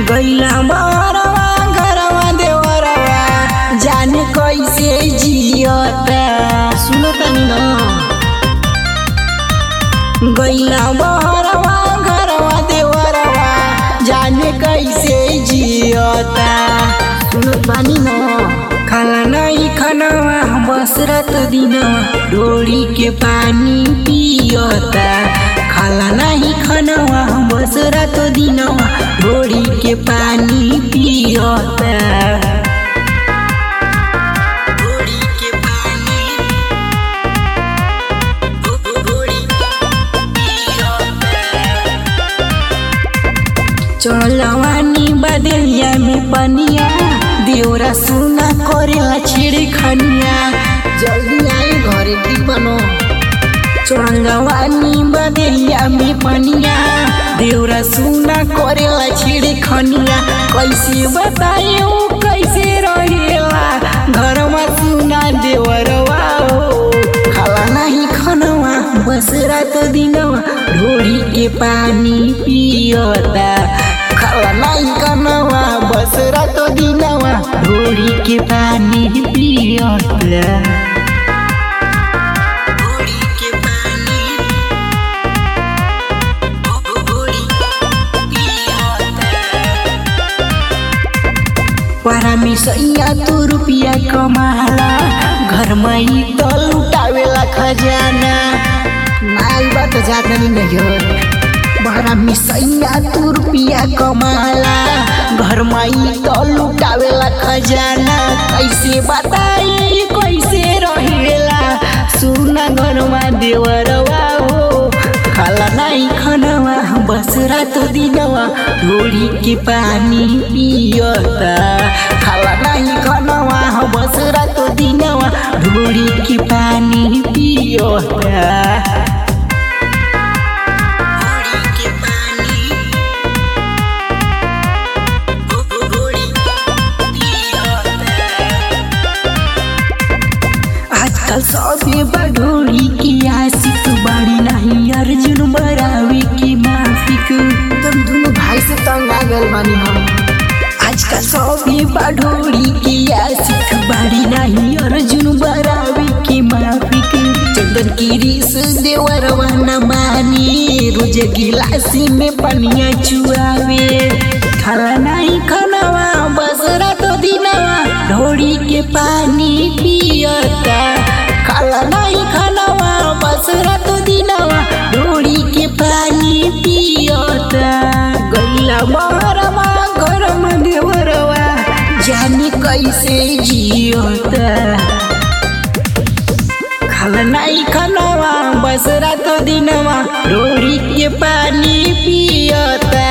गैला बहरवा घरवा देवरवा जाने कैसे जियता। सुनो तनी न गैला बहरवा घरवा देवरवा जाने कैसे जियता। सुनो पानी न खाला नहीं खानवा बस रात दिनवा डोरी के पानी पियता। खाला नहीं खानवा बस रात दिनवा डोरी के पानी पियता। चलवानी बदलिया में पनिया देवरा सुना करेला छिड़खनिया। जल्दी आई घरे की बनो। चलवानी बदलिया में पनिया देवरा सुना करेला छिड़खनिया। कैसे बतायो कैसे रहेला घर में सुना देवरवा हो। खाला नहीं खनवा बस रात दिनवा ढोरी के पानी पियता। खाला नहीं खनवा बस रात दिनवा ढोरी के पानी पियता। पारा में सैया तो रुपया कमाला घर में ही तो लुटावेला खजाना। नाई बात जाता नहीं हो पारा में सैया तो रुपया कमाला घर में ही तो लुटावेला खजाना। कैसे बताई कैसे रहेला सुना घर में देवरवा हो। खाला नहीं खनवा बस रात दिनवा ढोरी के पानी पियता। खाला नहीं खनवा बस रात दिनवा ढोरी के पानी पियता। आजकल सभी बढोरी की आशिक बड़ी नहीं अर्जुन बरावी की माफिक। तुम दोनों भाई से तंग आ गए बानी हम। आजकल सभी बढोरी की आशिक बड़ी नहीं अर्जुन बरावी की माफिक। चंदन की रीस देवरवा न मानी रोज गिलासी में पनिया चुआवे। खाला नहीं खनवा बस रात दिनवा ढोरी के पानी पियता। खाला नहीं खनवा बस रात दिनवा ढोरी के पानी पियता। गैला बहरवा घर में देवरवा जाने कैसे जियता। खाला नहीं खनवा बस रात दिनवा ढोरी के पानी पियता।